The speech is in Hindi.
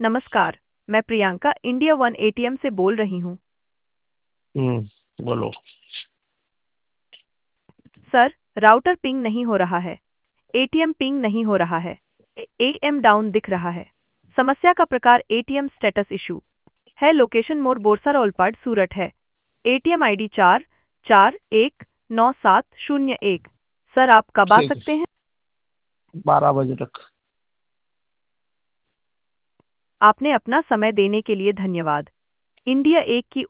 नमस्कार, मैं प्रियंका इंडिया वन एटीएम से बोल रही हूँ। बोलो। सर, राउटर पिंग नहीं हो रहा है। एटीएम पिंग नहीं हो रहा है। एएम डाउन दिख रहा है। समस्या का प्रकार एटीएम स्टेटस इशू है। लोकेशन मोर बोरसर ओलपाड सूरत है। ATM ID 44197001। सर, आप कब आ ठीक है, सकते हैं? 12 बजे तक। आपने अपना समय देने के लिए धन्यवाद। इंडिया एक की